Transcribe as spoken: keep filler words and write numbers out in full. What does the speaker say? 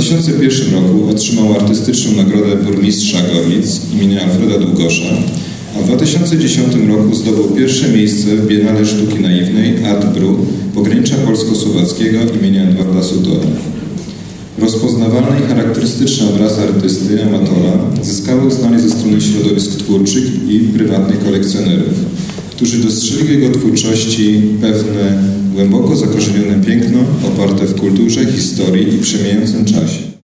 tysiące pierwszym roku otrzymał artystyczną nagrodę burmistrza Gorlic imienia Alfreda Długosza, a w dwa tysiące dziesiątym roku zdobył pierwsze miejsce w Biennale Sztuki Naiwnej Art Brut pogranicza polsko-słowackiego imienia Edwarda Sutora. Rozpoznawalny i charakterystyczny obraz artysty, amatora, zyskały uznanie ze strony środowisk twórczych i prywatnych kolekcjonerów, którzy dostrzegli w jego twórczości pewne głęboko zakorzenione piękno oparte w kulturze, historii i przemijającym czasie.